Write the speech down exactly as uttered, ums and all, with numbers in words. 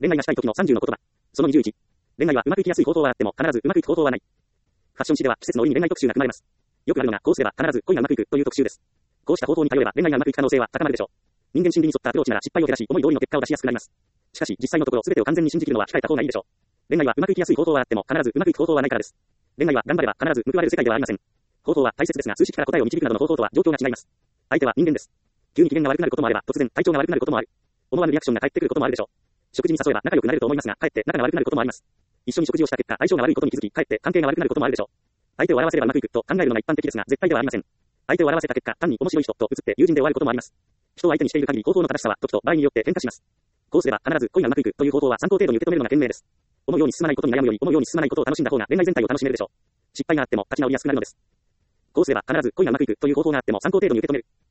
恋愛がしたい時のさんじゅうの言葉。そのにじゅういち。恋愛はうまくいきやすい方法はあっても、必ずうまくいく方法はない。ファッション誌では季節の折に恋愛特集が組まれます。よくあるのが、こうすれば必ず恋がうまくいくという特集です。こうした方法に頼れば恋愛がうまくいく可能性は高まるでしょう。人間心理に沿ったアプローチなら失敗を減らし、思い通りの結果を出しやすくなります。しかし、実際のところ全てを完全に信じきるのは控えた方がいいでしょう。恋愛はうまくいきやすい方法はあっても、必ずうまくいく方法はないからです。恋愛は頑張れば必ず報われる世界ではありません。方法は大切ですが、数式から答えを導くなどの方法とは状況が違います。相手は人間です。急に機嫌が悪くなることもあれば、突然体調が悪くなることもある。思わぬリアクションが返ってくることもあるでしょう。食事に誘えば仲良くなれると思いますが、かえって仲が悪くなることもあります。一緒に食事をした結果、相性が悪いことに気づき、かえって関係が悪くなることもあるでしょう。相手を笑わせればうまくいくと考えるのが一般的ですが、絶対ではありません。相手を笑わせた結果、単に面白い人と映って友人で終わることもあります。人を相手にしている限り方法の正しさは時と場合によって変化します。こうすれば必ず恋がうまくいくという方法は参考程度に受け止めるのが賢明です。思うように進まないことに悩むより思うように進まないことを楽しんだ方が恋愛全体を楽しめるでしょう。失敗があっても立ち直りやすくなるのです。こうすれば必ず恋がうまくいくという方法があっても参考程度に受け止める。